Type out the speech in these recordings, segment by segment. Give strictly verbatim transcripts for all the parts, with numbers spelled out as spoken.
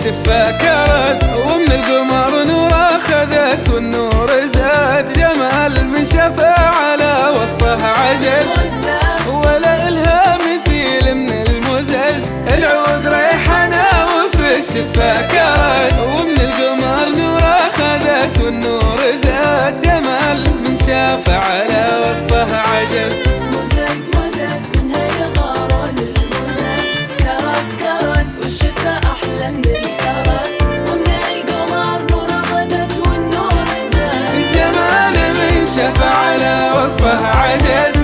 والشفا كرز، ومن القمر نور أخذت والنور زاد جمال من شفا على وصفه عجز، ولا إلها مثيل من المزز. العود ريحنا وفي الشفا كرز، ومن القمر نور أخذت والنور زاد جمال من شفا على وصفه عجز. مزز مزز منها يغارون المزز، كرز كرز والشفا أحلى من الكرز، ومن القمر نور أخذت والنور زاد جمال من شفا على وصفه عجز.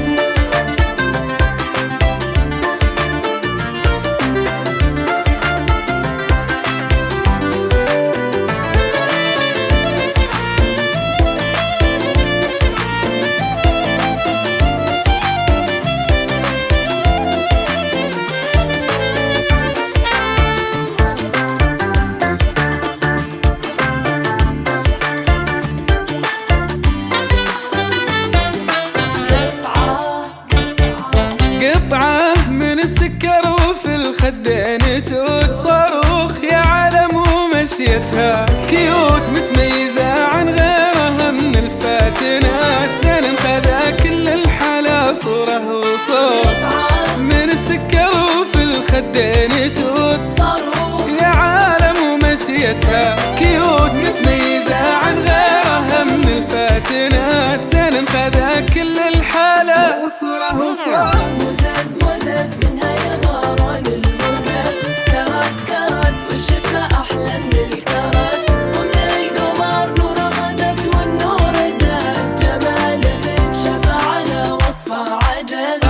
قطعة من السكر وفي الخدين تود، صاروخ يا عالم ومشيتها كيوت، متميزة عن غيرها من الفاتنات، زين خذا كل الحلا صورة وصوت. من السكر وفي الخدين تود، صاروخ يا عالم ومشيتها كيوت، متميزة عن غيرها من الفاتنات، زين خذا كل الحلا صورة وصوت. مزز مزز منها يغارون المزز، كرز كرز والشفا أحلى من الكرز، ومن القمر نور أخذت والنور زاد جمال من شفا على وصفه عجز.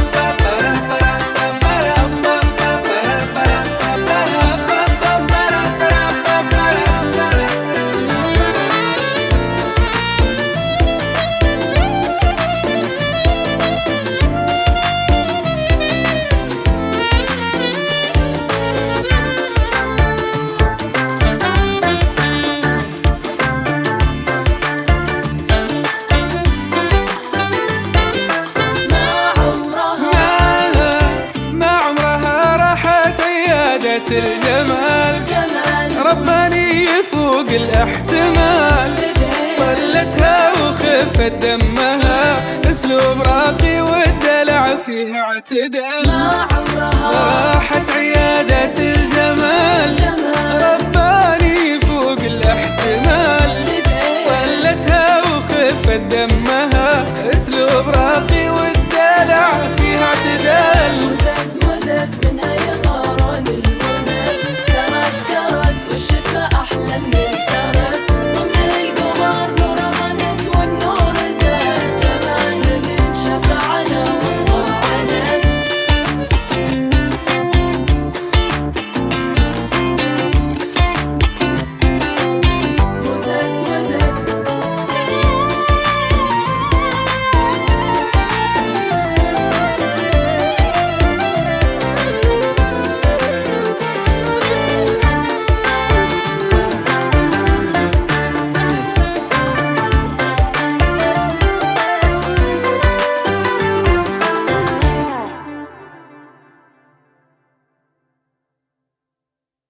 الجمال جمال رباني يفوق الاحتمال، طلتها وخفت دمها اسلوب راقي والدلع فيها اعتدال، ما عمرها راحت عيادة الجمال جمال رباني